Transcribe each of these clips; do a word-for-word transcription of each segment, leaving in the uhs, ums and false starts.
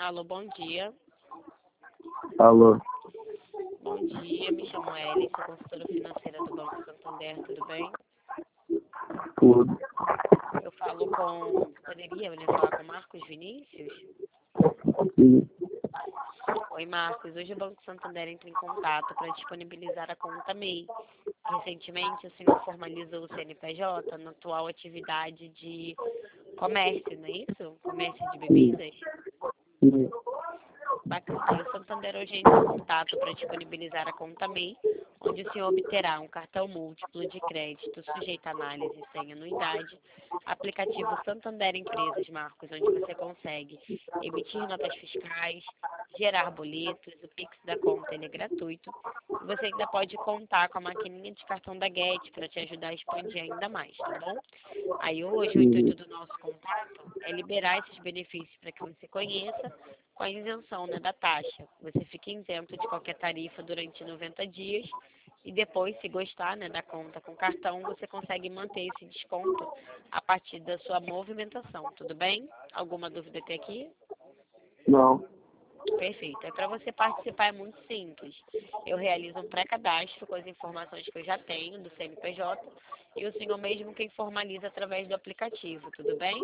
Alô, bom dia. Alô, Bom dia, me chamo Ellen, sou consultora financeira do Banco Santander, tudo bem? tudo. Eu falo com... Poderia né, falar com Marcos Vinícius? Sim. Oi, Marcos. Hoje o Banco Santander entra em contato para disponibilizar a conta M E I. Recentemente, o senhor formalizou o C N P J na atual atividade de comércio, não é isso? Comércio de Sim. bebidas? Sim. Bacana. E o Santander hoje entra em contato para disponibilizar a conta M E I, onde o senhor obterá um cartão múltiplo de crédito sujeito à análise sem anuidade, aplicativo Santander Empresas, Marcos, onde você consegue emitir notas fiscais, gerar boletos, o Pix da conta ele é gratuito, e você ainda pode contar com a maquininha de cartão da Get para te ajudar a expandir ainda mais, tá bom? Aí hoje o Uhum. intuito do nosso contato é liberar esses benefícios para que você conheça, com a isenção né, da taxa. Você fica isento de qualquer tarifa durante noventa dias e depois, se gostar né, da conta com cartão, você consegue manter esse desconto a partir da sua movimentação, tudo bem? Alguma dúvida até aqui? Não. Perfeito. É para você participar é muito simples. Eu realizo um pré-cadastro com as informações que eu já tenho do C N P J e o senhor mesmo quem formaliza através do aplicativo, tudo bem?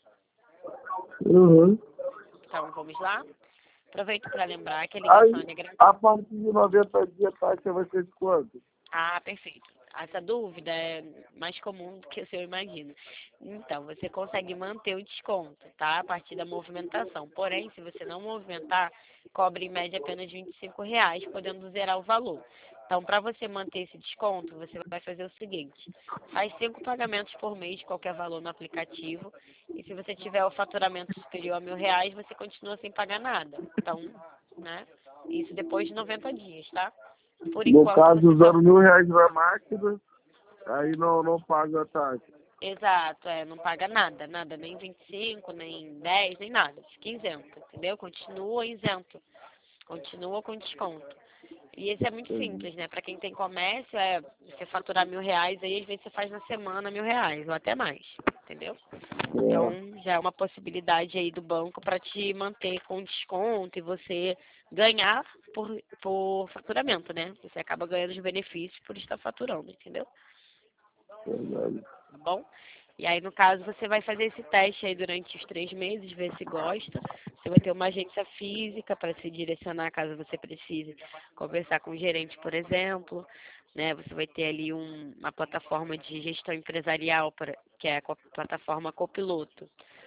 Uhum. Então, vamos lá? Aproveito para lembrar que a ligação Aí, é gratuita. a partir de noventa dias, a taxa vai ser de quanto? Ah, perfeito. Essa dúvida é mais comum do que o senhor imagina. Então, você consegue manter o desconto, tá? A partir da movimentação. Porém, se você não movimentar, cobre em média apenas vinte e cinco reais, podendo zerar o valor. Então, para você manter esse desconto, você vai fazer o seguinte. Faz cinco pagamentos por mês de qualquer valor no aplicativo. E se você tiver o faturamento superior a mil reais, você continua sem pagar nada. Então, né? Isso depois de noventa dias, tá? Por No enquanto, caso, você tá... usando mil reais na máquina, aí não, não paga a taxa. Exato, é, não paga nada, nada, nem vinte e cinco, nem dez, nem nada. Fica isento, entendeu? Continua isento. Continua com desconto. E isso é muito simples, né? Para quem tem comércio, é você faturar mil reais, aí às vezes você faz na semana mil reais, ou até mais, entendeu? Então, É. já é uma possibilidade aí do banco para te manter com desconto e você ganhar por, por faturamento, né? Você acaba ganhando os benefícios por estar faturando, entendeu? Verdade. Tá bom? E aí, no caso, você vai fazer esse teste aí durante os três meses, ver se gosta. Você vai ter uma agência física para se direcionar caso você precise conversar com o gerente, por exemplo. Né? Você vai ter ali um, uma plataforma de gestão empresarial, pra, que é a co- plataforma Copiloto.